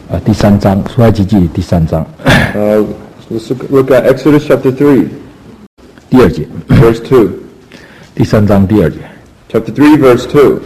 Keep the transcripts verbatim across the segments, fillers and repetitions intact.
啊，第三章，出埃及记第三章。 Uh, let's look, look at Exodus chapter three, 第二节， verse two. 第三章第二节。 Chapter three, verse two.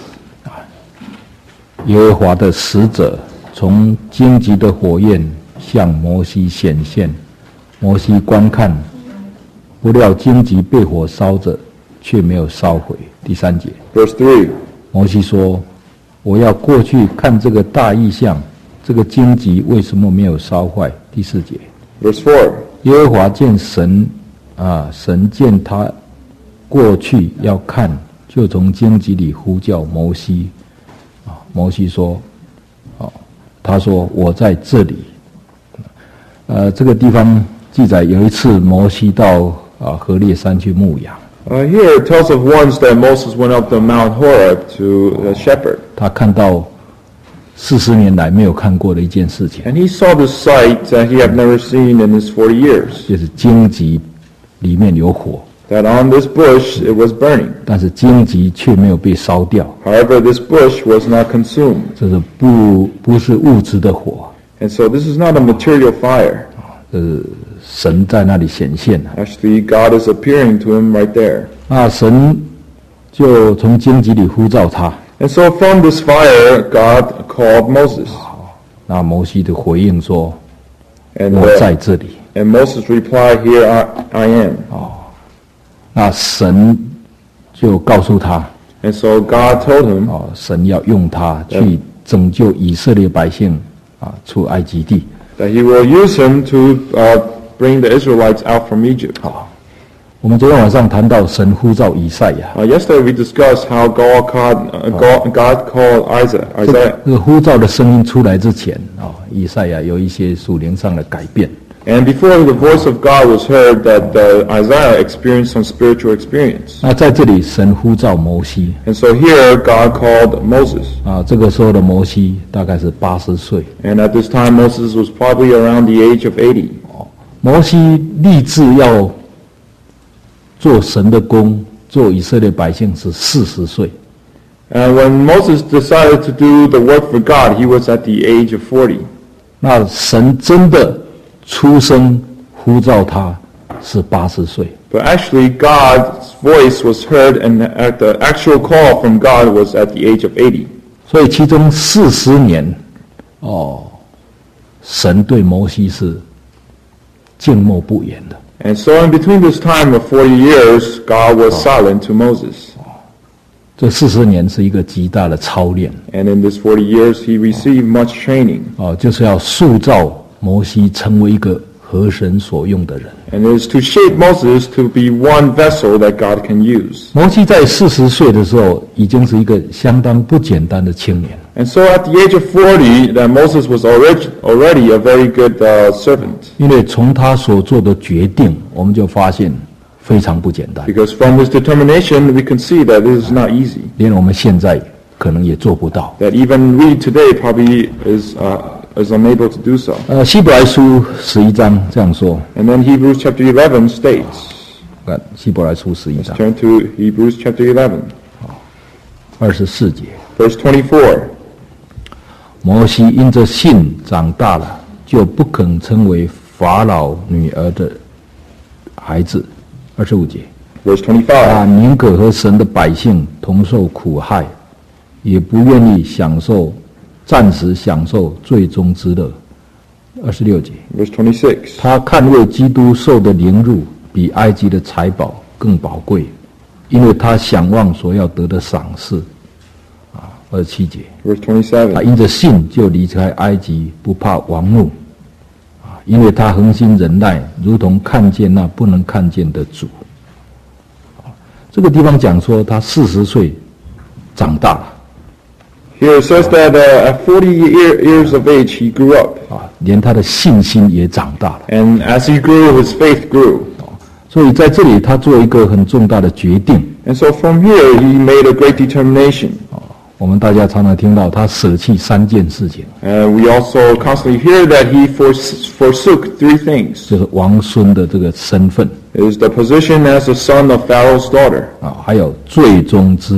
耶和华的使者从荆棘的火焰向摩西显现，摩西观看，不料荆棘被火烧着，却没有烧毁。第三节， Verse three. 摩西说：“我要过去看这个大异象，这个荆棘为什么没有烧坏？”第四节， Verse four. 耶和华见神啊，神见他过去要看，就从荆棘里呼叫摩西。啊，摩西说：“哦，他说我在这里。”呃，这个地方记载有一次摩西到啊何烈山去牧羊。 Uh, here it tells of once that Moses went up the Mount Horeb to uh, shepherd. 他看到四十年来没有看过的一件事情， And he saw the sight that he had never seen in his forty years. 就是荆棘里面有火， That on this bush it was burning. 但是荆棘却没有被烧掉， However, this bush was not consumed. 这是不不是物质的火， And so this is not a material fire. 这是神在那里显现了。 Actually, God is appearing to him right there. 那神就从荆棘里呼召他， And so from this fire, God called Moses. 那摩西的回应说：“ And, 我 uh, 在这里。 and Moses replied, Here I, I am. ” 那神就告诉他， And so God told him 哦，神要用他去拯救以色列百姓啊出埃及地。 that he will use him to uh, bring the Israelites out from Egypt. 好，我们昨天晚上谈到神呼召以赛亚， Uh, yesterday we discussed how God called, uh, God, God called Isaiah. 这 Isaiah. 个这个呼召的声音出来之前啊，以赛亚有一些属灵上的改变。 And before the voice of God was heard, that uh, Isaiah experienced some spiritual experience. 那在这里，神呼召摩西 And so here God called Moses. 啊，这个时候的摩西大概是八十岁。 And at this time Moses was probably around the age of eighty. 摩西立志要做神的工，做以色列百姓是四十岁。 And when Moses decided to do the work for God, he was at the age of forty. 那神真的出声呼召他是八十岁。 But actually God's voice was heard, and at the actual call from God was at the age of eighty. 所以其中四十年，哦，神对摩西是静默不言的。 And so in between this time of forty years, God was silent to Moses. 这四十年是一个极大的操练， And in this forty years, he received much training. 哦，就是要塑造摩西成为一个合神所用的人。 And it is to shape Moses to be one vessel that God can use. 摩西在四十岁的时候，已经是一个相当不简单的青年。 And so at the age of forty, that Moses was already, already a very good uh, servant. 因为从他所做的决定，我们就发现非常不简单， Because from his determination, we can see that this is not easy. 连我们现在可能也做不到。 That even we today probably is, uh, is unable to do so. 呃，希伯来书十一章这样说， And then Hebrews chapter eleven states, 看希伯来书十一章 turn to Hebrews chapter eleven, 二十四节， verse twenty-four. 摩西因着信长大了，就不肯称为法老女儿的孩子。二十五节， Verse 他 twenty-five. 宁可和神的百姓同受苦害，也不愿意享受暂时享受最终之乐。二十六节， Verse twenty-six. 他看为基督受的凌辱，比埃及的财宝更宝贵，因为他想望所要得的赏赐。啊，二十七节， Verse 他 twenty-seven. 因着信就离开埃及，不怕王怒，啊，因为他恒心忍耐，如同看见那不能看见的主。啊，这个地方讲说他四十岁长大了， Here it says that uh, at forty year, years of age, he grew up. 啊，连他的信心也长大了。 And as he grew, his faith grew. 所以在这里他做一个很重大的决定。 And so from here, he made a great determination. 我们大家常常听到他舍弃三件事情， And we also constantly hear that he fors- forsook three things. 就是王孙的这个身份 It is the position as the son of Pharaoh's daughter, 啊，还有最终之乐，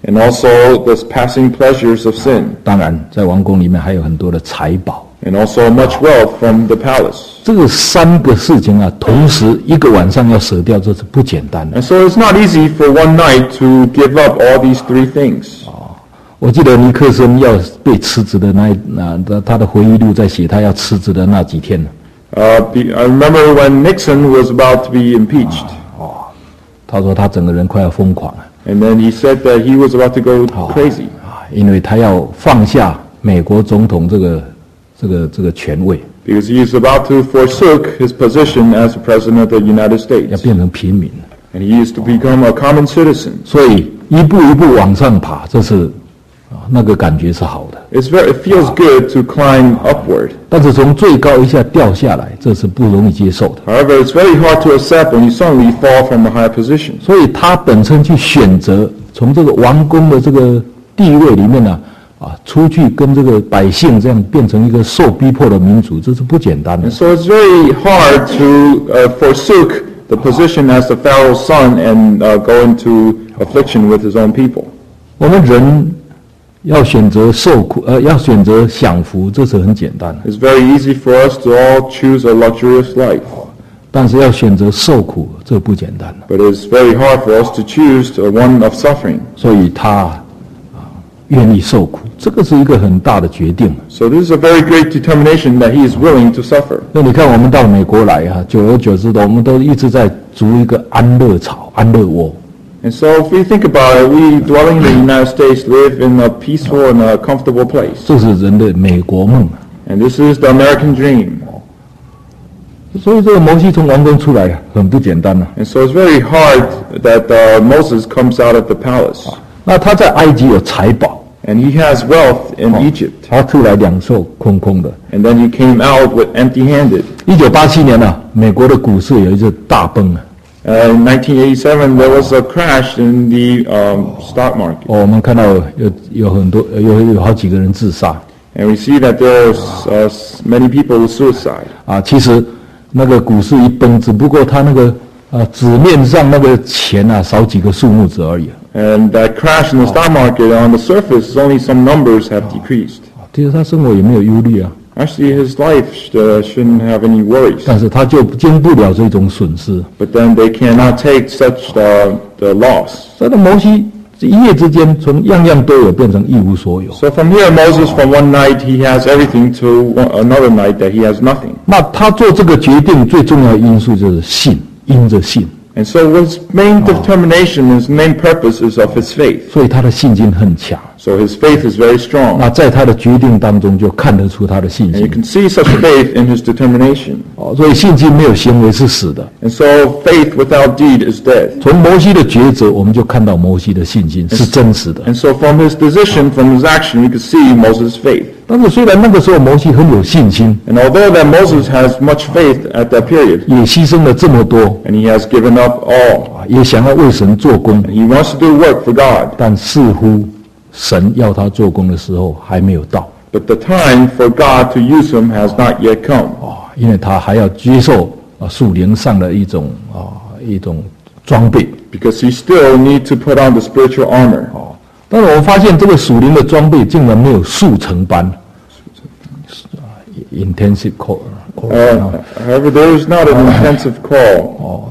and also the passing pleasures of sin, 当然，在王宫里面还有很多的财宝。 and also much wealth from the palace. 这个三个事情啊，同时一个晚上要舍掉，这是不简单的。 And so it's not easy for one night to give up all these three things. 我记得尼克森要被辞职的那一那他的回忆录在写他要辞职的那几天呢。 Uh, be, I remember when Nixon was about to be impeached. 哦，他说他整个人快要疯狂了。 And then he said that he was about to go crazy. 啊，因为他要放下美国总统这个这个这个权位。 Because he is about to forsook his position as the president of the United 要 States. 变成平民， And he is to become a common citizen. 所以一步一步往上爬，这是啊那个感觉是好的。 It's very, it feels good to climb upward. 但是从最高一下掉下来，这是不容易接受的。 However, it's very hard to accept when you suddenly fall from a high position. 所以他本身去选择从这个王宫的这个地位里面呢、啊，啊，出去跟这个百姓这样变成一个受逼迫的民族，这是不简单的 And。so it's very hard to uh, forsook the position as the Pharaoh's son and uh, go into affliction with his own people. 我们人要选择受苦，呃，要选择享福，这是很简单的。 It's very easy for us to all choose a luxurious life. 但是要选择受苦，这不简单的。 But it's very hard for us to choose a one of suffering. 所以他啊愿意受苦，这个是一个很大的决定。 So this is a very great determination that he is willing to suffer. 那你看，我们到美国来啊，久而久之的，我们都一直在筑一个安乐巢、安乐窝。 And so if we think about it, we dwelling in the United States live in a peaceful and a comfortable place. 这是人的美国梦。 And this is the American dream. 所以这个摩西从王宫出来很不简单呐、 And so it's very hard that uh, Moses comes out of the palace. 那他在埃及有财宝， And he has wealth in Egypt. 他出来两手空空的。 And then he came out with empty-handed. 一九八七年呢、啊，美国的股市有一次大崩啊。 Uh, in nineteen eighty-seven, there was a crash in the um, stock market. 哦，我们看到有有很多有有好几个人自杀 And we see that there's uh, many people with suicide. 啊。其实那个股市一崩，只不过他那个啊纸面上那个钱啊少几个数目字而已。 And that crash in the stock market, on the surface, only some numbers have decreased. 其实他生活也没有忧虑啊， Actually, his life uh, shouldn't have any worries. 但是他就经不了这种损失。 But then they cannot take such uh, the loss. 所以呢，摩西一夜之间从样样都有变成一无所有。 So from here, Moses, from one night, he has everything to one, another night that he has nothing. 那他做这个决定最重要的因素就是信，因着信， And so his main determination, his main purpose is of his faith. 所以他的信心很强。 So his faith is very strong. 那在他的决定当中就看得出他的信 And you 心。 can see such faith in his determination. 哦，所以信心没有行为是死的。 And so faith without deed is dead. 从摩西的抉择，我们就看到摩西的信心是真实的。 And so from his decision, from his action, we can see Moses' faith. 但是虽然那个时候摩西很有信心， And although that Moses has much faith at that period, 也牺牲了这么多， and he has given up all, 啊也想要为神做工， and he wants to do work for God, 但似乎神要他做工的时候还没有到。 but the time for God to use him has not yet come. 啊，因为他还要接受啊属灵上的一种啊一种装备。 Because he still needs to put on the spiritual armor. 哦，但是我们发现这个属灵的装备竟然没有速成班。intensive course. Uh, however, there is not an intensive call.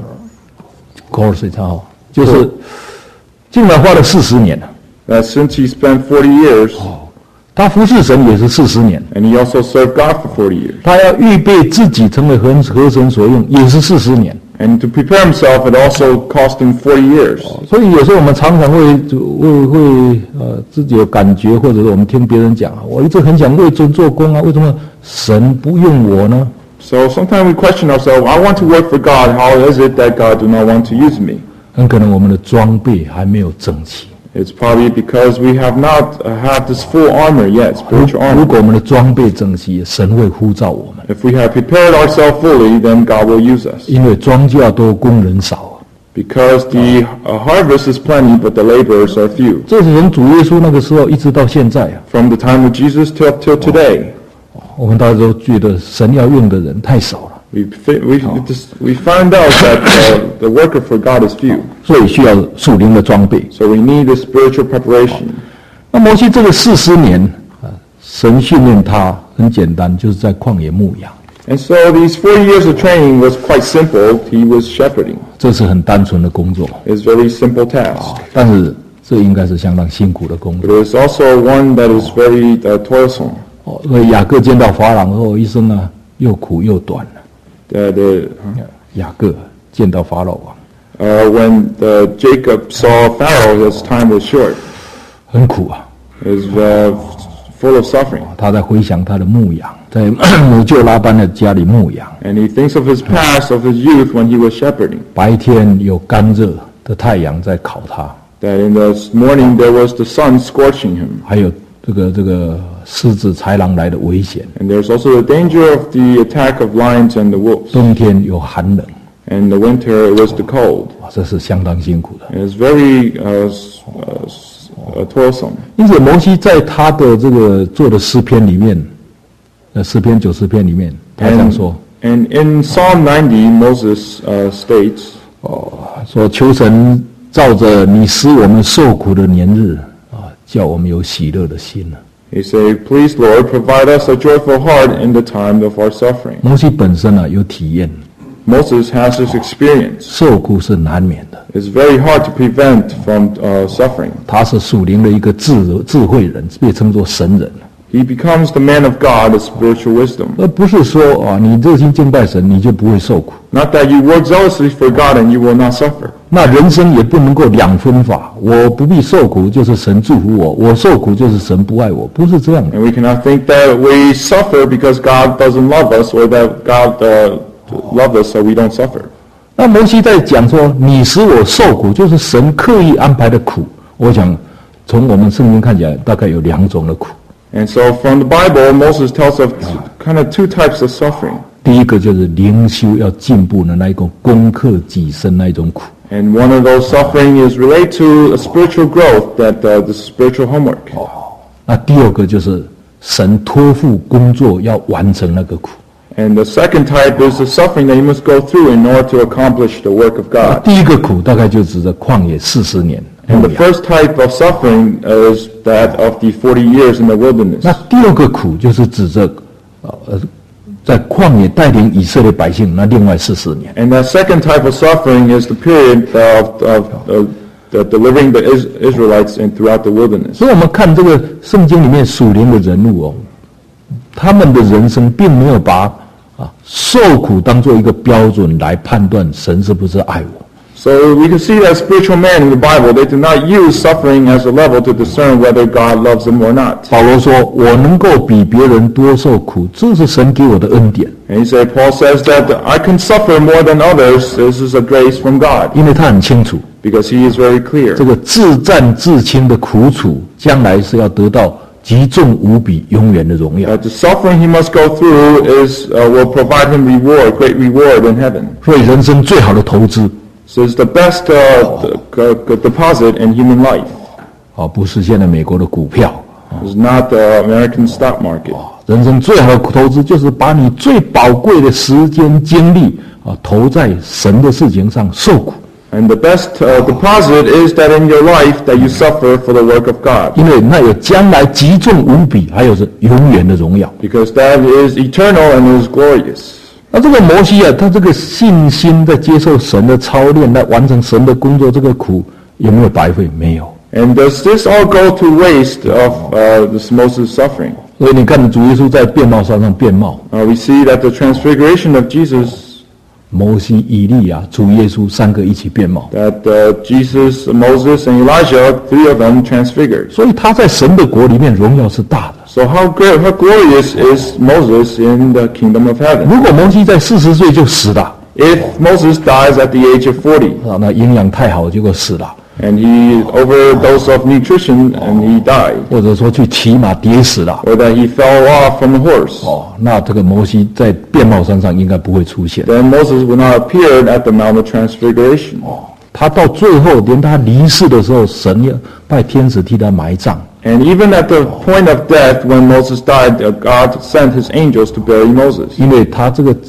course 哈，就是竟然花了四十年了。 That since he spent forty years, 他服侍神也是四十年， and he also served God for forty years. 他要预备自己成为合合神所用，也是四十年。 And to prepare himself, it also cost him forty years. 所以有时候我们常常会会会呃自己有感觉，或者是我们听别人讲，我一直很想为神做工啊，为什么神不用我呢？ So sometimes we question ourselves, I want to work for God, how is it that God do not want to use me? 很可能我们的装备还没有整齐。 It's probably because we have not uh, had this full armor yet, spiritual 如 armor. 果我们的装备整齐，神会呼召我们， If we have prepared ourselves fully, then God will use us. 因为庄稼多，工人少啊。 Because the uh, harvest is plenty, but the laborers are few. 这是从主耶稣那个时候一直到现在啊， From the time of Jesus till, till today, 我们大家都觉得神要用的人太少了。 We fi- we just, we find out that uh, the worker for God is few, 所以需要属灵的装备。 so we need a spiritual preparation. 那摩西这个四十年啊，神训练他很简单，就是在旷野牧羊， And so these forty years of training was quite simple. He was shepherding. 这是很单纯的工作， It's a very simple task. 但是这应该是相当辛苦的工 But 作。 it is also one that is very uh, toilsome. 哦，所以雅各见到法郎后，一生啊又苦又短。 The, the, 雅各见到法老王， uh, when the Jacob saw Pharaoh, his time was short. 很苦啊。 It was uh, full of suffering. 他在回想他的牧羊，在母舅拉班的家里牧羊， And he thinks of his past, of his youth when he was shepherding. 白天有干热的太阳在烤他， That in the morning there was the sun scorching him. 还有这个这个狮子豺狼来的危险， And there's also the danger of the attack of lions and the wolves. 冬天有寒冷， And in the winter it was the cold. 哇，这是相当辛苦的。 And it's very uh, s- uh, s- uh, toilsome. 因此，摩西在他的这个做的诗篇里面，呃，诗篇九十篇里面，他这样 And, 说： and in Psalm ninety, Moses uh, states, 说求神照着你使我们受苦的年日啊，叫我们有喜乐的心啊。 he said, Please, Lord, provide us a joyful heart in the time of our suffering. 摩西本身啊有体验， Moses has this experience. 受苦是难免的。 It's very hard to prevent from uh, suffering. 他是属灵的一个智智慧人，被称作神人， He becomes the man of God, of spiritual wisdom. 而不是说啊，你热心敬拜神，你就不会受苦。 Not that you work zealously for God and you will not suffer. 那人生也不能够两分法，我不必受苦就是神祝福我，我受苦就是神不爱我，不是这样的。 And we cannot think that we suffer because God doesn't love us or that God uh, loves us so we don't suffer. 那摩西在讲说，你使我受苦，就是神刻意安排的苦。我想，从我们圣经看起来，大概有两种的苦。 And so from the Bible, Moses tells of kind of two types of suffering. 第一个就是灵修要进步的那一个攻克己身那一种苦。 And one of those suffering is related to a spiritual growth, that uh, the spiritual homework. 那第二个就是神托付工作要完成那个苦。 And the second type is the suffering that you must go through in order to accomplish the work of 那 God. 第一个苦大概就指着旷野四十年。 And the first type of suffering is that of the forty years in the wilderness. 那第二个苦就是指着呃呃，在旷野带领以色列百姓那另外四十年。 And that second type of suffering is the period of, of, of the delivering the Is- Israelites in throughout the wilderness. 所以我们看这个圣经里面属灵的人物哦，他们的人生并没有把啊受苦当做一个标准来判断神是不是爱我。 So we can see that spiritual men in the Bible, they do not use suffering as a level to discern whether God loves them or not. 保罗说：“我能够比别人多受苦，这是神给我的恩典。 And he said, Paul says that I can suffer more than others. This is a grace from God. ” 因为他很清楚， Because he is very clear. 这个自战自轻的苦楚，将来是要得到极重无比、永远的荣耀。 That the suffering he must go through is uh, will provide him reward, great reward in heaven. 所以，人生最好的投资， So it's the best uh, the, the deposit in human life. 啊，不是现在美国的股票。 It's not the American stock market. 人生最好的投资，就是把你最宝贵的时间、精力啊，投在神的事情上，受苦。 And the best uh, deposit is that in your life that you suffer for the work of God. 因为那有将来极重无比，还有是永远的荣耀。 Because that is eternal and is glorious. 那这个摩西啊，他这个信心在接受神的操练，来完成神的工作，这个苦有没有白费？没有。 And does this all go to waste of uh, this Moses' suffering? 所以你看，主耶稣在变帽山上变帽， Uh, we see that the transfiguration of Jesus, 摩西、以利亚、主耶稣三个一起变帽， that uh, Jesus, Moses, and Elijah, three of them transfigured. 所以他在神的国里面荣耀是大的。 So how great, how glorious is Moses in the kingdom of heaven? 如果摩西在四十岁就死了 If Moses dies at the age of forty, 啊，那营养太好，结果死了， and he overdosed of nutrition and he died, 或者说去骑马跌死了， or that he fell off from a horse, 哦，那这个摩西在变帽山上应该不会出现。 then Moses would not appear at the Mount of Transfiguration. 他到最后，连他离世的时候，神要派天使替他埋葬。 And even at the point of death, when Moses died, uh, God sent his angels to bury Moses. 因为他这个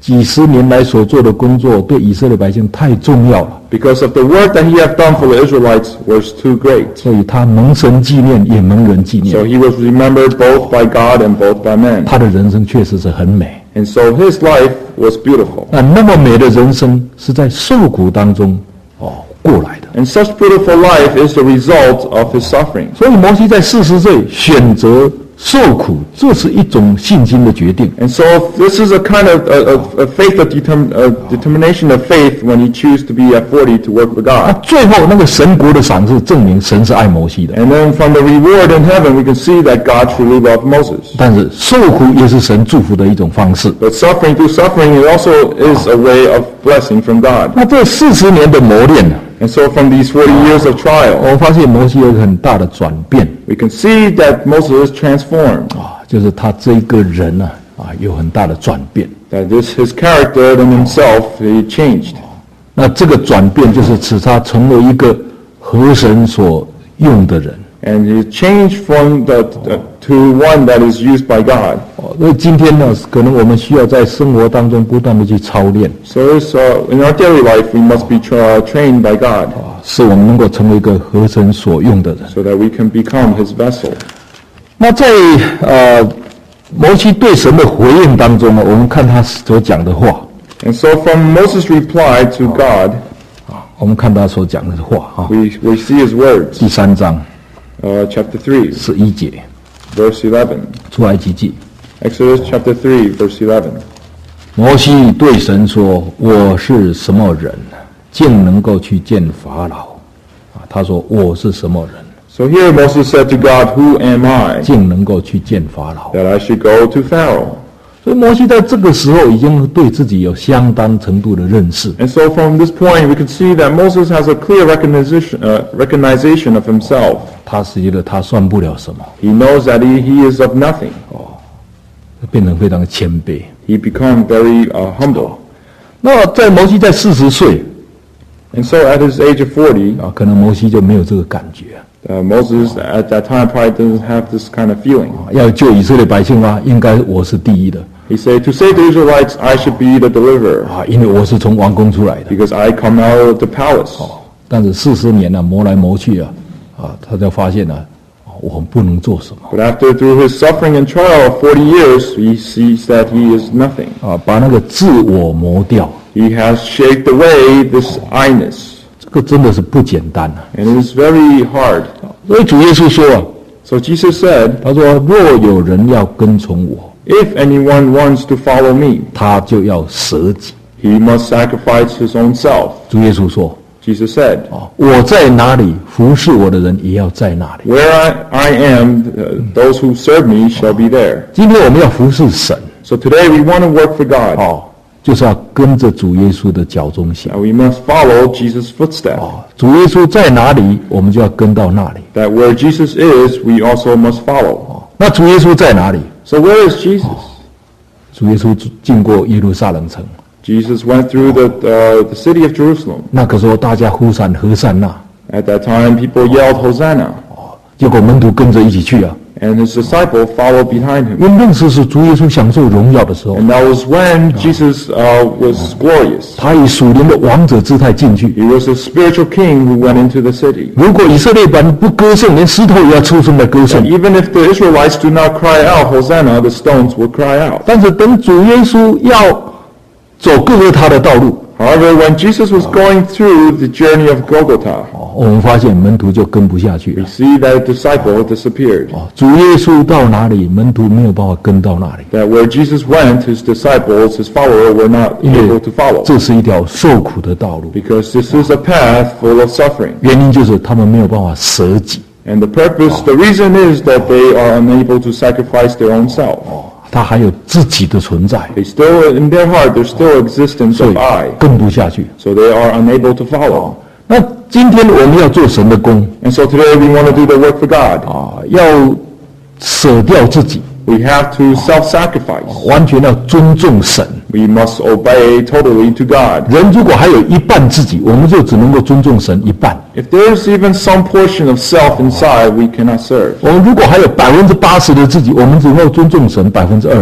几十年来所做的工作对以色列百姓太重要了， because of the work that he had done for the Israelites was too great. 所以他蒙神纪念，也蒙人纪 So 念。 he was remembered both by God and both by men. 他的人生确实是很美。 And so his life was beautiful. 那那么美的人生是在受苦当中哦过来的。 And such beautiful life is the result of his suffering. 所以摩西在四十岁选择受苦，这是一种信心的决定。 And so this is a kind of a, a, a faith, a, determ, a determination of faith when he chooses to be at forty to work for 那 God. 最后那个神国的赏赐证明神是爱摩西的， And then from the reward in heaven, we can see that God truly loved Moses. 但是受苦也是神祝福的一种方式。 But suffering through suffering, it also is a way of blessing from God. 那这四十年的磨练呢， And so from these forty years of trial, 我发现摩西有一个很大的转变 we can see that Moses transformed, 啊，就是他这一个人呢啊有很大的转变。 that this his character and himself, he changed. 那这个转变就是使他成为一个合神所用的人。 And he changed from the, uh, to one that is used by God. 哦，所以今天呢，可能我们需要在生活当中不断的去操练， So it's, uh, in our daily life, we must be tra- trained by God 啊，使我们能够成为一个合神所用的人。 so that we can become his vessel. 那在呃摩西对神的回应当中呢，我们看他所讲的话， And so from Moses' reply to God, 我们看他所讲的话啊， we, we see his words. 第三章 Uh, chapter three, 十一节， verse eleven. 出埃及记， Exodus chapter three, verse eleven. 摩西对神说：“我是什么人，竟能够去见法老？”啊，他说：“我是什么人， So here Moses said to God, Who am I 竟能够去见法老？” that I should go to Pharaoh? 所以摩西在这个时候已经对自己有相当程度的认识。 And so from this point, we can see that Moses has a clear recognition, uh, recognition of himself. 他是觉得他算不了什么， He knows that he, he is of nothing. 变成非常的谦卑。 He become very uh, humble. 那在摩西在四十岁 And so at his age of forty, 啊，可能摩西就没有这个感觉， uh, Moses at that time probably doesn't have this kind of feeling. 啊要救以色列百姓啊，应该我是第一的 He said, To save the Israelites, I should be the deliverer 啊，因为我是从王宫出来的。 because I come out of the palace. 但是四十年呢、磨来磨去啊，啊，他就发现呢、啊，我们不能做什么 But after through his suffering and trial of forty years, he sees that he is nothing. 啊，把那个自我磨掉， He has shaped away this I-ness. 这个真的是不简单啊。 And it is very hard. 所以主耶稣说啊， So Jesus said, 他说若有人要跟从我， If anyone wants to follow me, 他就要舍己。 he must sacrifice his own self. 主耶稣说 Jesus said, 啊，我在哪里，服侍我的人也要在那里。 Where I, I am, uh, those who serve me shall be there. 今天我们要服侍神 So today we want to work for God. 哦，就是要跟着主耶稣的脚中行 And we must follow Jesus' footsteps. 哦。主耶稣在哪里，我们就要跟到那里。 That where Jesus is, we also must follow. 那主耶稣在哪里？ So where is Jesus? 主耶稣经过耶路撒冷城， Jesus went through the, uh, the city of Jerusalem. 那个时候大家呼喊和散那， At that time, people yelled, Hosanna. 结果门徒跟着一起去啊。 And his disciple followed behind him. 因为那时是主耶稣享受荣耀的时候， And that was when Jesus uh, was glorious. 他以属灵的王者姿态进去。 He was a spiritual king who went into the city. 如果以色列人不歌颂，连石头也要出声来歌颂 And。even if the Israelites do not cry out, Hosanna, the stones will cry out. 但是等主耶稣要走各个他的道路， However, when Jesus was going through the journey of Golgotha, 哦，我们发现门徒就跟不下去 we 了。 see that disciple disappeared. 哦，主耶稣到哪里，门徒没有办法跟到那里， That where Jesus went, his disciples, his followers were not 因 able 为 to follow. 这是一条受苦的道路。 Because this is a path full of suffering. 原因就是他们没有办法舍己。 And the purpose, the reason is that they are unable to sacrifice their own self. 他还有自己的存在， They still, in their heart, there's still existence 所 of 以 I. 跟不下去。 So they are unable to follow. 那今天我们要做神的工 And so today we want to do the work for God. 啊，要舍掉自己， We have to self-sacrifice. 完全要尊重神。 We must obey totally to God. 人如果还有一半自己，我们就只能够尊重神一半； If there's even some portion of self inside, we cannot serve. 我们如果还有百分之八十的自己，我们只能够尊重神百分之二十。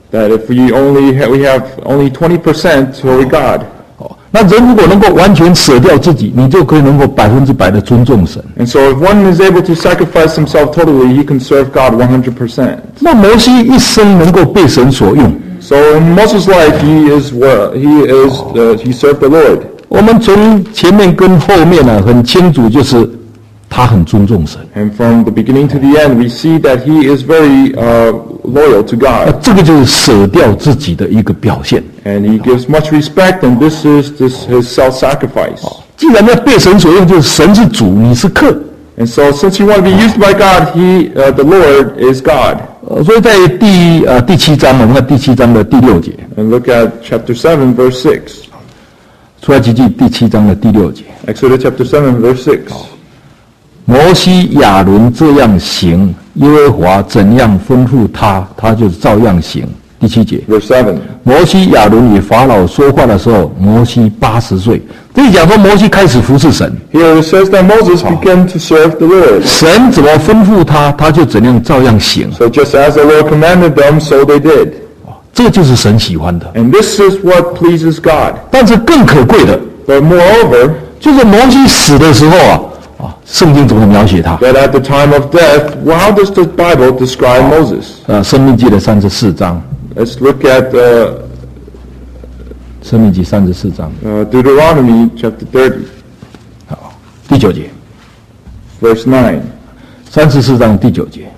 That if we only ha- we have only twenty percent toward God. 哦，那人如果能够完全舍掉自己，你就可以能够百分之百的尊重神。 And so if one is able to sacrifice himself totally, he can serve God one hundred percent. 那摩西一生能够被神所用。 So in Moses' life, he is well, he is uh, he served the Lord. 我们从前面跟后面呢、啊，很清楚，就是他很尊重神。 And from the beginning to the end, we see that he is very uh, loyal to 那 God. 这个就是舍掉自己的一个表现。 And he gives much respect, and this is this his self-sacrifice. 既然要被神所用，就是神是主，你是客。 And so since you want to be used by God, he, uh, the Lord is God. 呃，所以在第呃第七章，我们看第七章的第六节， And look at chapter seven, verse six. 出埃及记第七章的第六节， Exodus chapter seven, verse six. 摩西亚伦这样行，耶和华怎样吩咐他，他就照样行。第七节， Verse seven. 摩西亚伦与法老说话的时候，摩西八十岁。这里讲说摩西开始服侍神， Here it says that Moses began to serve the Lord. 神怎么吩咐他，他就怎样照样行。 So just as the Lord commanded them, so they did. 这就是神喜欢的。 And this is what pleases God. 但是更可贵的， But moreover, 就是摩西死的时候啊，啊，圣经怎么描写他？ that at the time of death, well, how does the Bible describe Moses? 呃，申命记的三十四章， Let's look at uh, 申命记三十四章， uh, Deuteronomy chapter thirty, 好，第九节， verse nine. 三十四章第九节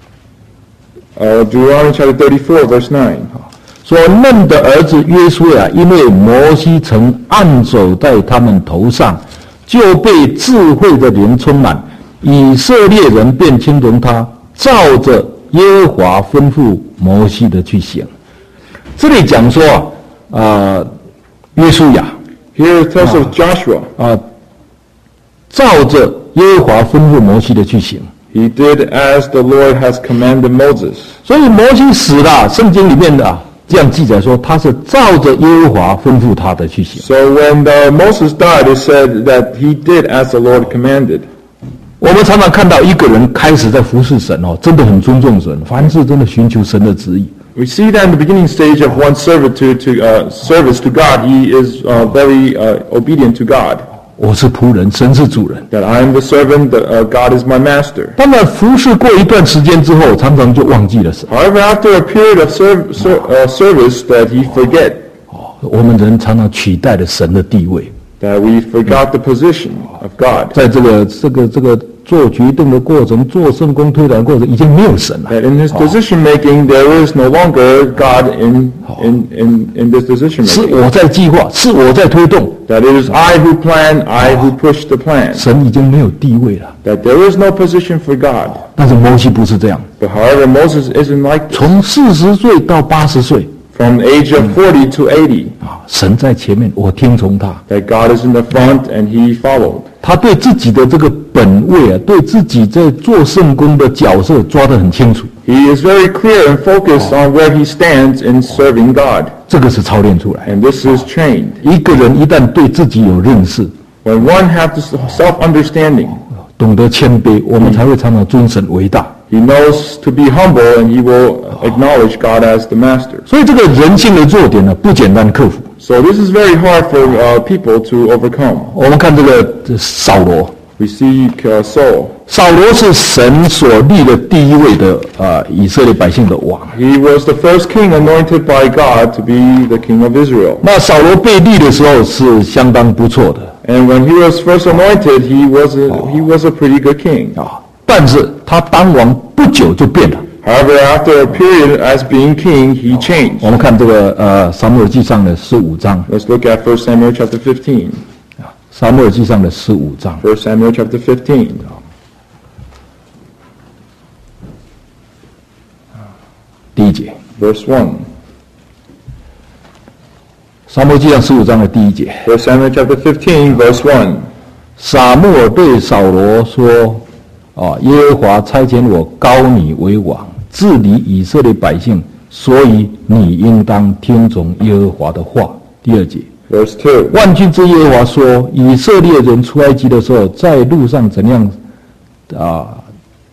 Uh, Deuteronomy chapter thirty-four, verse nine. 说：嫩的儿子约书亚，因为摩西曾按手在他们头上，就被智慧的灵充满，以色列人便听从他，照着耶和华吩咐摩西的去行。这里讲说啊，呃，约书亚 Here it tells of Joshua. 啊，照着耶和华吩咐摩西的去行。 He did as the Lord has commanded Moses. 所以摩西死了，圣经里面的、啊、这样记载说，他是照着耶和华吩咐他的去行。 So when the Moses died, it said that he did as the Lord commanded. 我们常常看到一个人开始在服侍神哦，真的很尊重神，凡事真的寻求神的旨意。 We see that in the beginning stage of one's servitude to uh, service to God, he is uh, very uh, obedient to God. 我是仆人，神是主人。 That I am the servant, that, uh, God is my master. 当然，服侍过一段时间之后，常常就忘记了神。 However, after a period of serv- ser- uh, service, that he forget, 我们人常常取代了神的地位， that we forgot the position of God. 在这个这个这个做决定的过程、做圣工推展过程，已经没有神了。 That in his decision making, there is no longer God in in in, in this decision 是 making. 我在计划，是我在推动， That it is I who plan, I who push the plan. 神已经没有地位了。 That there is no position for God. 但是摩西不是这样， But however, Moses isn't like this. 从四十岁到八十岁 From the age of forty to eighty, 啊，神在前面，我听从他。 that God is in the front and he followed. 他对自己的这个本位啊，对自己在做圣工的角色抓得很清楚， He is very clear and focused on where he stands in serving God. 这个是操练出来。 And this is trained. 一个人一旦对自己有认识， When one has this self-understanding, 懂得谦卑，我们才会常常尊神为大。 he knows to be humble and he will acknowledge God as the master. 所以这个人性的弱点呢，不简单克服。 So this is very hard for uh, people to overcome. 我们看这个这扫罗， We see uh, Saul. 扫罗是神所立的第一位的啊、呃、以色列百姓的王。 He was the first king anointed by God to be the king of Israel. 那扫罗被立的时候是相当不错的 And when he was first anointed, he was a, he was a pretty good king. 啊，但是他当王不久就变了。 However, after a period as being king, he changed. 我们看这个呃撒母耳记上的十五章， Let's look at First Samuel chapter fifteen. 撒母耳记上的十五章 First Samuel chapter fifteen. 第一节， Verse one. 撒母耳记上十五章的第一节， First Samuel chapter fifteen, verse one. 撒母耳对扫罗说：“啊，耶和华差遣我膏你为王，治理以色列百姓，所以你应当听从耶和华的话。”第二节， Verse two. 万军之耶和华说：“以色列人出埃及的时候，在路上怎样啊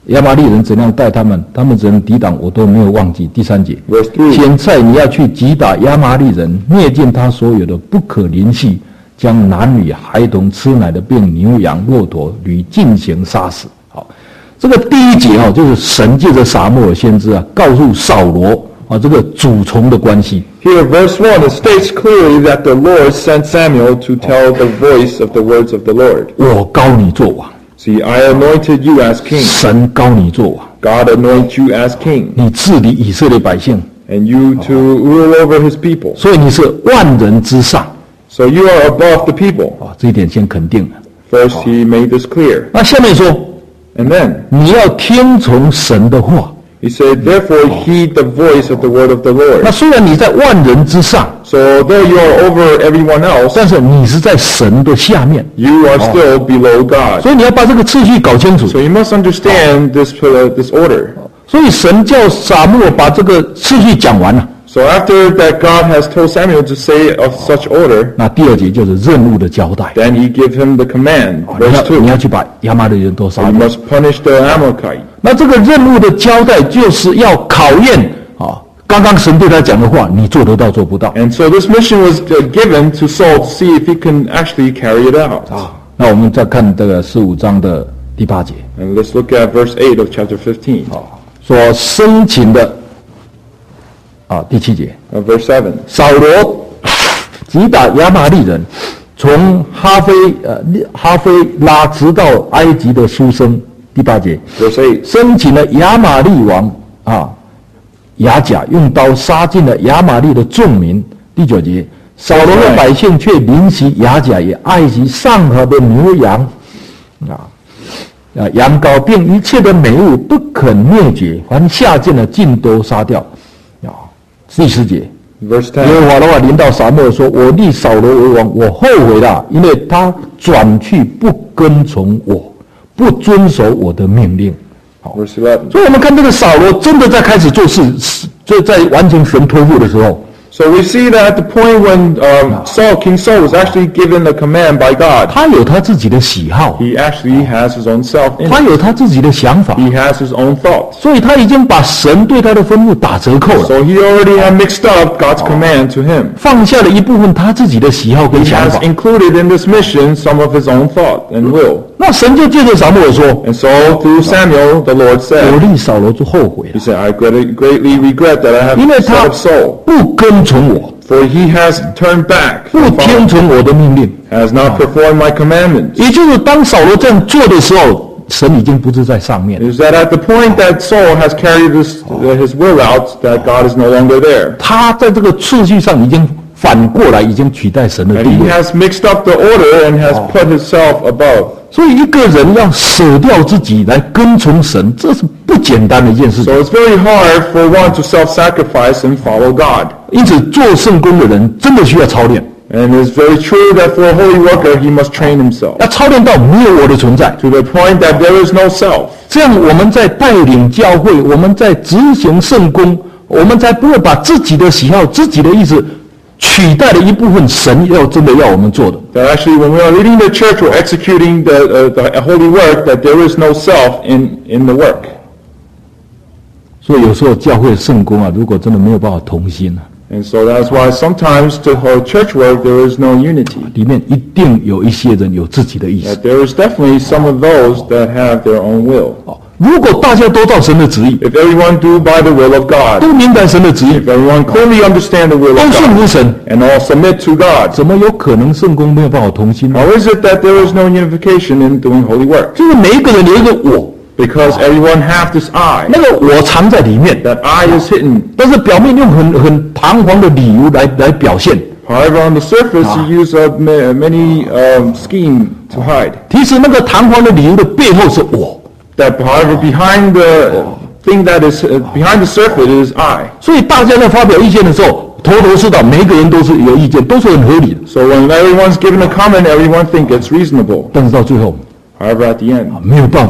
亚玛力人怎样待他们，他们怎样抵挡，我都没有忘记。第三节， Verse three. 现在你要去击打亚玛力人，灭尽他所有的不可怜惜，将男女孩童吃奶的并牛羊骆驼屡进行杀死。好，这个第一节啊，就是神借着撒母耳先知啊，告诉扫罗啊这个主从的关系。 Here, verse one, it states clearly that the Lord sent Samuel to tell the voice of the words of the Lord. 我膏你做王， See, I anointed you as king. 神膏你做王， God anoints you as king. 你治理以色列百姓， And you to rule over his people. 所以你是万人之上 So you are above the people. 啊，这一点先肯定了。 First, he made this clear. 那下面说， And then, 你要听从神的话。 he said, therefore heed the voice of the word of the 那 Lord. 虽然你在万人之上， So though you are over everyone else, 但是你是在神的下面， you are still below God. 所以你要把这个次序搞清楚。 So you must understand this, uh, this order. 所以神叫撒母耳把这个次序讲完了。 So after that God has told Samuel to say of such order, 那第二节就是任务的交代， then he gives him the command. 你 Verse 要 two, 你要去把亚玛力人都杀 you 掉。 must punish the Amalekite. 那这个任务的交代就是要考验啊，刚刚神对他讲的话，你做得到做不到 And so this mission was uh, given to Saul to see if he can actually carry it out. 啊？那我们再看这个十五章的第八节， And let's look at verse eight of chapter fifteen. 说生擒的啊，第七节， Uh, verse seven. 扫罗击打亚玛力人，从哈菲呃哈菲拉直到埃及的书生。第八节， Verse eight. 生擒了亚玛力王啊雅甲，用刀杀尽了亚玛力的众民。第九节，扫罗的百姓却临袭雅甲，也爱惜上河的牛羊啊啊羊羔，并一切的美物不肯灭绝，凡下贱的尽都杀掉啊。第十节， Verse 耶和 ten. 华的话临到撒母耳说：“我立扫罗为王，我后悔了，因为他转去不跟从我，不遵守我的命令。” Verse eleven. 所以我们看这个扫罗真的在开始做事，就在完成神托付的时候， So we see that at the point when um, Saul, King Saul, was actually given the command by God, 他有他自己的喜好， he actually has his own self in 他 it. 有他自己的想法， He has his own thoughts. 所以他已经把神对他的吩咐打折扣了， So he already had mixed up God's command to him. 放下了一部分他自己的喜好跟 He 想 has 法。 included in this mission some of his own thought and will. 那神就借着撒母耳说 And so through Samuel, the Lord：“ 我 said, 立扫罗就后悔 He 了， said, I greatly greatly regret that I 因为 have 他 set up Saul, 不跟从我， for he has turned back, 不 from 听 following- 从我的命令。” has not performed my commandments. 也就是当扫罗这样做的时候，神已经不是在上面， Is that at the point that Saul has carried this, uh, his will out, that God is no longer there. 他在这个次序上已经反过来，已经取代神的 And 地 he 位。 has mixed up the order and has put himself above. 所以一个人要舍掉自己来跟从神，这是不简单的一件事 So 情。 it's very hard for one to self-sacrifice and follow God. 因此，做圣工的人真的需要操练， And it's very true that for a holy worker, he must train himself 要操练到没有我的存在。 to the point that there is no self. 这样，我们在带领教会，我们在执行圣工，我们才不会把自己的喜好、自己的意思取代了一部分神要真的要我们做的。 That actually, when we are leading the church or executing the, uh, the holy work, that there is no self in, in the work. 所以有时候教会圣工啊，如果真的没有办法同心啊， And so that's why sometimes to hold church work, there is no unity. 里面一定有一些人有自己的意思。 That there is definitely some of those that have their own will. 如果大家都照神的旨意， If everyone do by the will of God, 都明白神的旨意， if everyone clearly understand the will 都 of 顺 God, 服神， and all submit to God, 怎么有可能圣工没有办法同心呢？ how is it that there is no unification in doing holy work? 就是每一个人有一个我， Because everyone have this I. 那个我藏在里面， That I is hidden. 但是表面用很很堂皇的理由来来表现。 However, on the surface, you use uh, ma- many um, scheme to hide. 其实那个堂皇的理由的背后是我， That, however, behind the thing that is uh, behind the surface is I. 所以大家在发表意见的时候，头头是道，每一个人都是有意见，都是很合理的。 So when everyone's given a comment, everyone think it's reasonable. 但是到最后 However, at the end, 没有办法同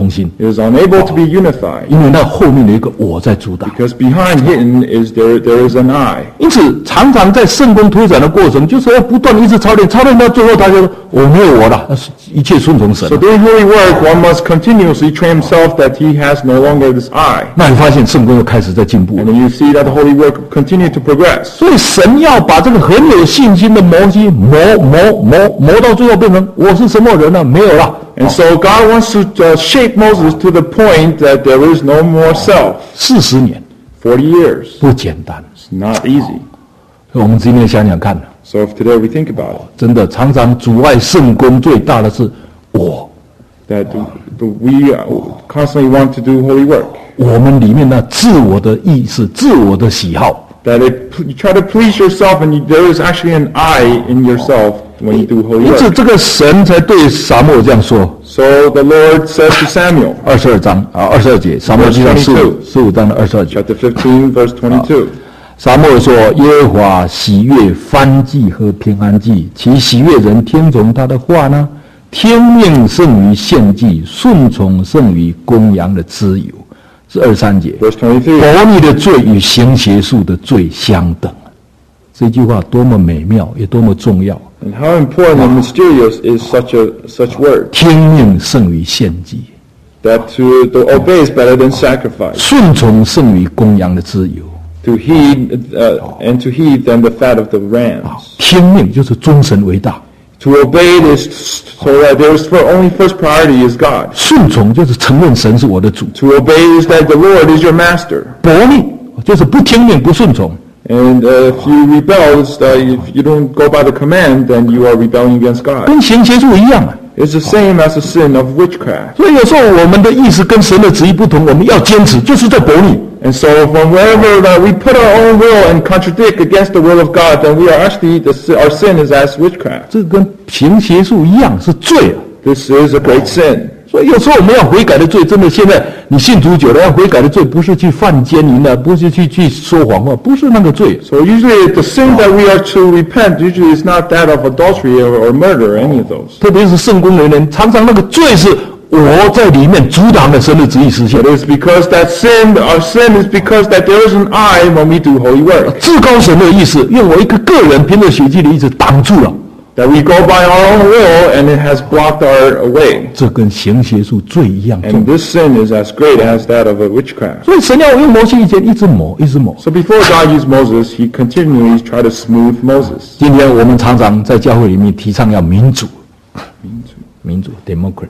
同心， It is unable to be unified 因为那后面有一个我在阻挡。 because behind hidden is there there is an I. 因此，常常在圣功推展的过程，就是要不断一直操练，操练到最后，他就说我没有我了，一切顺从神 So。doing holy work, one must continuously train himself that he has no longer this I. 那你发现圣功又开始在进步 And then you see that the holy work continue to progress. 所以神要把这个很有信心的摩西磨磨磨磨到最后变成我是什么人呢？没有了。 And so God wants to uh, shape Moses to the point that there is no more self. 四十年 Forty years. 不简单。 It's not easy. 我们今天想想看， So if today we think about it, 真的常常阻碍圣功最大的是我， that the, the, we uh, constantly want to do holy work. 我们里面的自我的意识、自我的喜好。 That it, you try to please yourself, and you, there is actually an I in yourself when you do holy 因此， work. 这个神才对撒母耳这样说。 So the Lord says to Samuel, 二十二章啊，二十二节，撒母耳记上十五十五章的二十二节。 chapter fifteen, verse twenty-two. 撒母耳说：“耶和华喜悦燔祭和平安祭，其喜悦人听从他的话呢？天命胜于献祭，顺从胜于公羊的脂油。”是二十三节。 Verse twenty-three. 悖逆的罪与行邪术的罪相等。这句话多么美妙，也多么重要。 And how important and mysterious is such a such word, 天命胜于献祭， that to, to obey is better than sacrifice, 顺从胜于公羊的脂油。 to heed uh, and to heed than the fat of the rams. 天命就是尊神为大， To obey is so that there's for only first priority is God. 顺从就是承认神是我的主。 To obey is that the Lord is your master. 悖逆就是不听命不顺从。 And uh, if you rebel, it's, uh, if you don't go by the command, then you are rebelling against God. 跟行邪术一样啊。 It's the same as the sin of witchcraft. 所以有时候我们的意思跟神的旨意不同，我们要坚持，就是在悖逆。 And so from wherever that we put our own will and contradict against the will of God, then we are actually, the, our sin is as witchcraft. 这跟行邪术一样是罪啊。 This is a great sin. 所以有时候我们要悔改的罪，真的现在你信主久了，要悔改的罪不是去犯奸淫的，不是去去说谎话，不是那个罪。 So usually the sin that we are to repent, usually is not that of adultery or, or murder or any of those. 特别是圣工人人，常常那个罪是我在里面阻挡了神的旨意实现。 It is because that sin, our sin is because that there is an I when we do holy work. 至高神的意思，用我一个个人凭着血气的意志挡住了。 That we go by our own will and it has blocked our way. 这跟行邪术罪一样 And 重。 this sin is as great as that of a witchcraft. 所以神要用摩西以前一直磨，一直磨。 So before God used Moses, he continually tried to smooth Moses. 今天我们常常在教会里面提倡要民主，民主 （democrat）。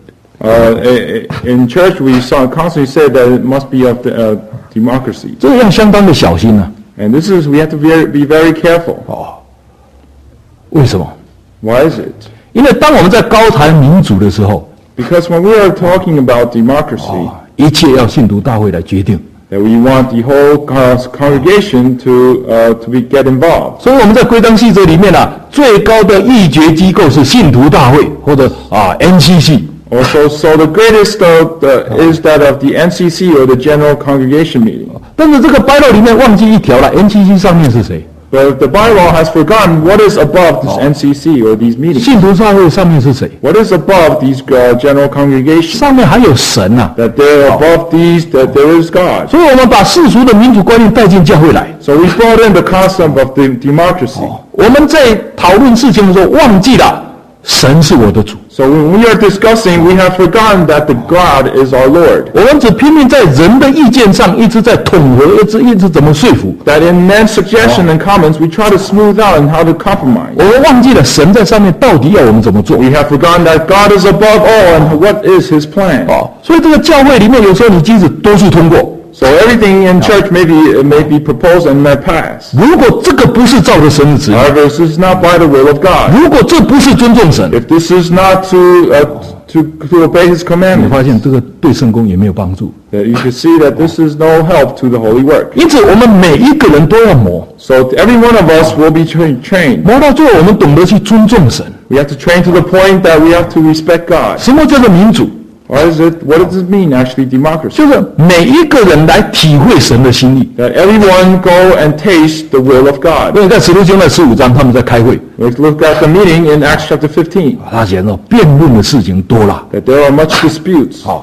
Uh, in church, we saw, constantly said that it must be of the, uh, democracy. 这个要相当的小心啊。 And this is, we have to be, be very careful. 为什么？ Why is it? 因为当我们在高谈民主的时候， Because when we are talking about democracy, 一切要信徒大会来决定。 that we want the whole con- congregation to, uh, to be, get involved. 所以我们在规章细则里面啊，最高的议决机构是信徒大会或者啊 N C C。 Also, so the greatest of the, is that of the N C C or the General Congregation Meeting. 但是这个 bylaw 里面忘记一条了 ，N C C 上面是谁？ But the bylaw has forgotten what is above this N C C or these meetings. 信徒大会上面是谁？ What is above these uh, general congregations? 上面还有神呐、啊。 That they're above these, that there is God. 所以我们把世俗的民主观念带进教会来。 So we brought in the concept of the democracy. 我们在讨论事情的时候忘记了神是我的主。 So when we are discussing, we have forgotten that the God is our Lord. 我们只拼命在人的意见上一直在统合，一直一直怎么说服。 That in men's suggestion and comments, we try to smooth out and how to compromise. 我们忘记了神在上面到底要我们怎么做。 We have forgotten that God is above all and what is His plan. 哦，所以这个教会里面有时候你即使多数通过， So everything in church may be, may be proposed and may pass. 如果这个不是照着神的旨意， However, this is not by the will of God. 如果这不是尊重神， If this is not to, uh, to, to obey His 你 commandments, 发现这个对圣工也没有帮助。 that you can see that this is no help to the holy work. 因此，我们每一个人都要磨， So every one of us will be tra- trained. 磨到最后，我们懂得去尊重神。 We have to train to the point that we have to respect God. 什么叫做民主？ What is it? What does it mean actually, democracy? 就是每一个人来体会神的心意。 That everyone go and taste the will of God. 因为在使徒行传十五章，他们在开会， Let's look at the meeting in Acts chapter fifteen. 他讲到辩论的事情多了， That there are much disputes. 好，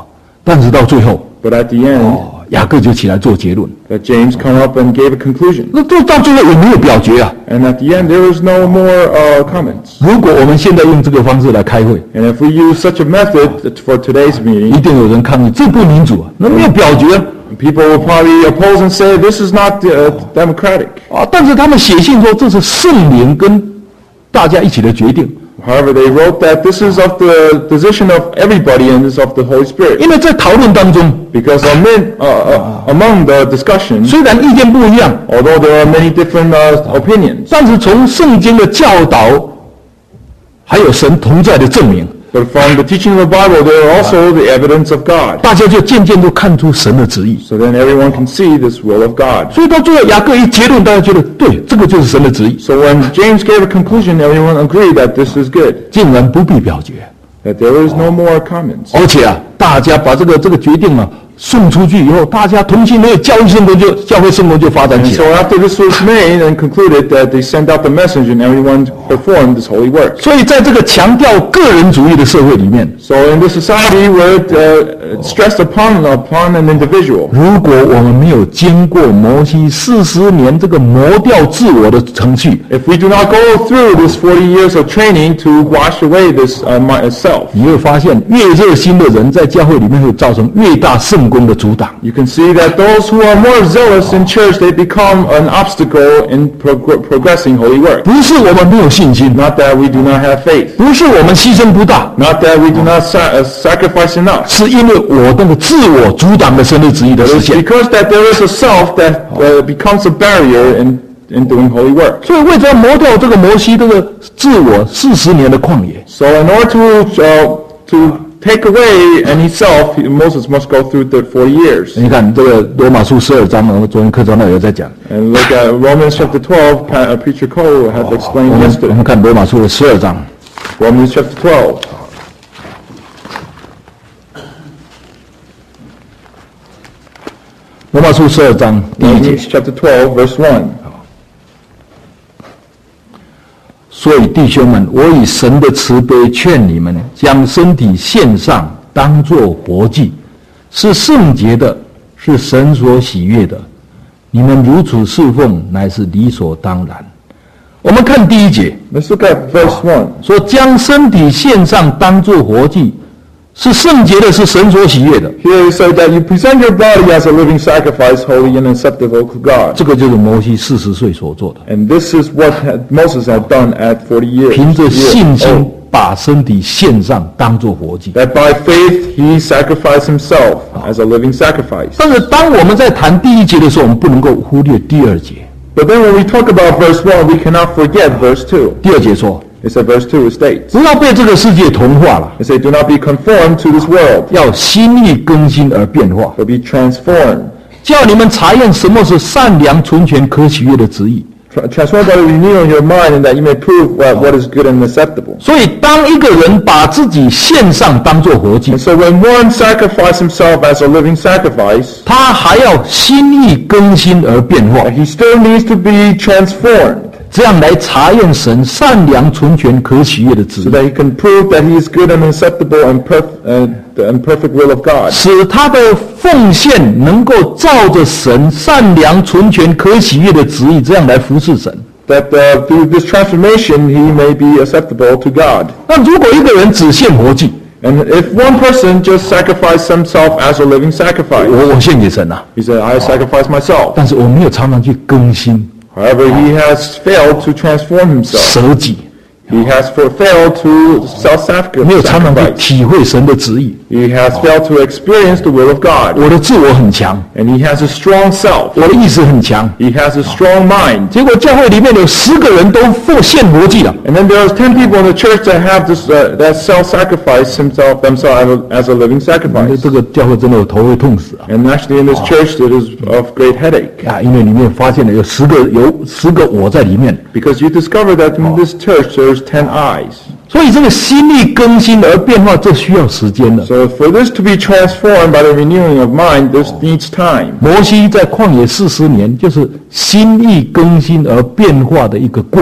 但是到最后， But at the end, 哦，雅各就起来做结论。 that James come up and gave a conclusion. 那到到最后也没有表决啊。 And at the end, there was no more uh, comments. 如果我们现在用这个方式来开会， And if we use such a method for today's 一 meeting, 定有人抗议，这不民主啊，那没有表决啊。 people will probably oppose and say this is not uh, democratic. 啊，但是他们写信说这是圣灵跟大家一起的决定， However, they wrote that this is of the decision of everybody and this is of the Holy Spirit. 因为在讨论当中， Because amid, uh, uh, among the discussion, 虽然意见不一样， although there are many different uh, opinions, 但是从圣经的教导，还有神同在的证明， but from the teaching of the Bible, there are also the evidence of God. 大家就渐渐都看出神的旨意。 So then everyone can see this will of God. 所以到最后雅各一结论，大家觉得对，这个就是神的旨意， So when James gave a conclusion, everyone agreed that this is good, 竟然不必表决， that there is no more comments. 而且啊，大家把这个这个决定啊送出去以后，大家同心合意，教会圣工就教会圣工就发展 And 起 so 来。 after this was made and concluded, that they sent out the message and everyone performed this holy work. 所以在这个强调个人主义的社会里面， So in this society where it uh, stressed upon upon an individual, 如果我们没有经过摩西四十年这个磨掉自我的程序， if we do not go through this forty years of training to wash away this uh, my, self, 你会发现越热心的人在教会里面会造成越大圣功的阻挡。 you can see that those who are more zealous in church, they become an obstacle in prog- progressing holy work. 不是我们没有信心， Not that we do not have faith, 不是我们牺牲不大， not that we do not sa- uh, sacrifice enough. 是因为我那个自我阻挡了神的旨意的实 It's 现。 because that there is a self that uh, becomes a barrier in, in doing holy work. 所以为了磨掉这个摩西这个自我四十年的旷野， So in order to uh, to take away any self, Moses must go through the forty years. 你看这个罗马书十二章，我们昨天课程那有在讲， And look at Romans chapter twelve. Pa- uh, Preacher Cole had 我 explained 们我 yesterday. 们看罗马书的十二章， Romans chapter twelve. 罗马书十二章第一节。 Romans chapter twelve, verse one. 所以弟兄们，我以神的慈悲劝你们，将身体献上，当作活祭，是圣洁的，是神所喜悦的。你们如此侍奉，乃是理所当然。我们看第一节， Let's look at verse one. 说将身体献上，当作活祭，是圣洁的，是神所喜悦的。 Here it said that you present your body as a living sacrifice, holy and acceptable to God. 这个就是摩西四十岁所做的， And this is what had, Moses had done at forty years. 凭着 years 信心 old. 把身体献上，当作活祭。 That by faith he sacrificed himself as a living sacrifice. 但是当我们在谈第一节的时候，我们不能够忽略第二节。 But then when we talk about verse one, we cannot forget verse two. 第二节说， It said verse two states, 不要被这个世界同化了， it said, do not be conformed to this world, 要心意更新而变化， but be transformed. 叫你们查验什么是善良、纯全、可喜悦的旨意。 Tra- Transformed by the renewing of your mind, and that you may prove what, what is good and acceptable. 所以，当一个人把自己献上当作活祭 And，so when one sacrifices himself as a living sacrifice, 他还要心意更新而变化， he still needs to be transformed 这样来查验神善良、纯全、可喜悦的旨 so 意， that he can prove that he is good and acceptable and, perf- uh, the and perfect will of God. 使他的奉献能够照着神善良、纯全、可喜悦的旨意，这样来服侍神。 That uh, through this transformation he may be acceptable to God. 那如果一个人只献活祭， And if one person just sacrificed himself as a living sacrifice, 我我献给神啊， he said, I sacrifice myself. 但是我没有常常去更新 However, he has failed to transform himself. 舍己， He has for- failed to 没有常常去 self-sacrifice. 体会神的旨意。 He has failed to experience the will of God. 我的自我很强， And he has a strong self. 我的意识很强， He has a strong mind. 结果教会里面有十个人都奉献活祭了。 And then there's ten people in the church that have this, uh, that self-sacrifice himself, themselves as a living 这 sacrifice. 这个教会真的有头会痛死啊！ And actually in this church it is of great headache. 啊，因为里面发现了有十个有十个我在里面， Because you discover that in this church there's ten eyes. 所以这个心力更新而变化，这需要时间的。 So for this to be transformed by the renewing of mind, this needs time. 摩西在旷野四十年，就是心意更新而变化的一个过程。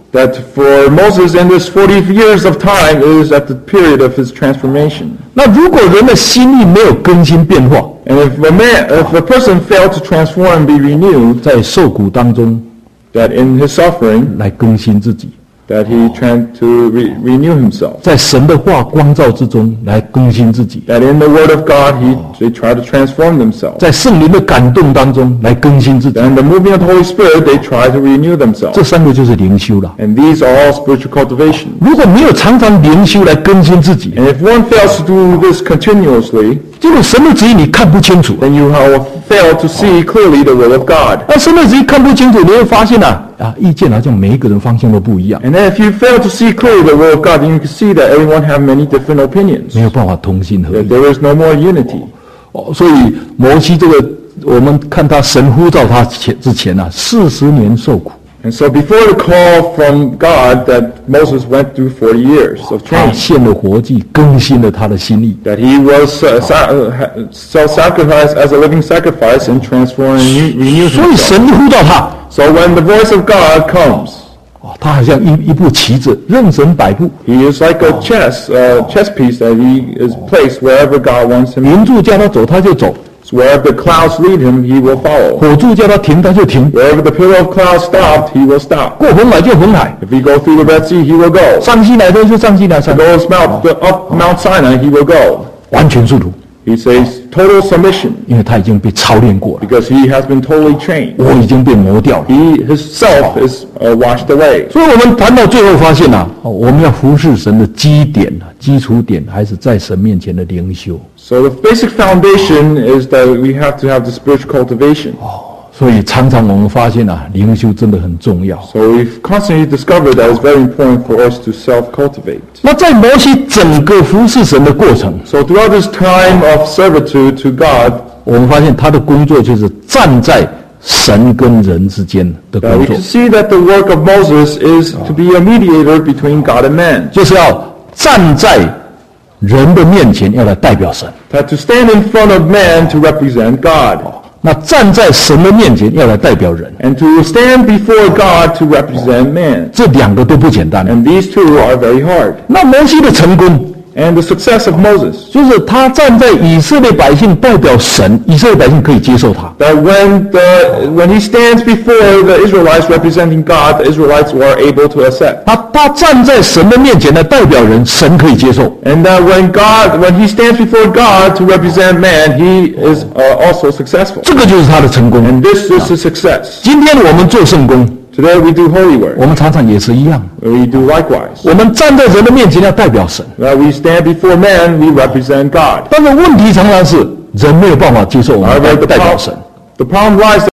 that for Moses in this forty years of time is at the period of his transformation. 那如果人的心意没有更新变化， And if a man, if a person failed to transform and be renewed, 在受苦当中 that in his suffering, 来更新自己， that he tried to re- renew himself. 在神的话光照之中来更新自己， That in the Word of God, he they try to transform themselves. 在圣灵的感动当中来更新自己， And the moving of the Holy Spirit, they try to renew themselves. 这三个就是灵修了。 And these are all spiritual cultivation. 如果没有常常灵修来更新自己， And if one fails to do this continuously, 这种神的旨意你看不清楚。 then you have failed to see clearly the will of God. 那神的旨意看不清楚，你会发现啊，啊，意见好像每一个人方向都不一样， And then if you fail to see clearly the will of God, then you can see that everyone have many different opinions. 没有办法同心合 That 意。 there is no more unity. 哦，所以摩西这个，我们看他神呼召他前之前啊，四十年受苦， And so before the call from God that Moses went through forty years of 他 training, 献了活祭，更新了他的心意。 that he was uh, sa- uh, ha- self-sacrificed as a living sacrifice and transformed and renew- renewed 所以 himself. 神呼召他， So when the voice of God comes, 哦，他好像一一步棋子，任神摆布， he is like a chess uh, chess piece that he is placed wherever God wants him. 云柱叫他走他就走， So wherever the clouds lead him, he will follow. 火柱叫他停他就停， Wherever the pillar of clouds stopped, he will stop. 过红海就红海， If he go through the Red Sea, he will go. 上西乃山就上西乃山， Goes Mount up Mount Sinai, he will go. 完全顺服， He says total submission 因为他已经被操练过了， because he has been totally trained. 我已经被磨掉了。 He himself is uh, washed away. 所以我们谈到最后发现啊，哦，我们要服侍神的基点啊，基础点还是在神面前的灵修。 So the basic foundation is that we have to have the spiritual cultivation. 所以常常我们发现啊，灵修真的很重要。 So we've constantly discovered that it's very important for us to self-cultivate. 那在摩西整个服侍神的过程， So throughout this time of servitude to God, 我们发现他的工作就是站在神跟人之间的 uh, 工 we 作 can，see that the work of Moses is to be a mediator between God and man. 就是要站在人的面前，要来代表神； That to stand in front of man to represent God. 那站在神的面前，要来代表人。 And to stand before God to represent man. 这两个都不简单。 And these two are very hard. 那摩西的成功， And the success of Moses, 就是他站在以色列百姓代表神，以色列百姓可以接受他。 that when the when he stands before the Israelites representing God, the Israelites are able to accept. 他他站在神的面前来代表人，神可以接受。 And that when God, when he stands before God to represent man, he is uh, also successful. 这个就是他的成功。 And this is his success. 今天我们做圣工， Today we do holy work. 我们常常也是一样， We do likewise. 我们站在人的面前要代表神， That we stand before man, we represent God. 但是问题常常是人没有办法接受我们 However, 代 the 代表 problem, 神。 the problem lies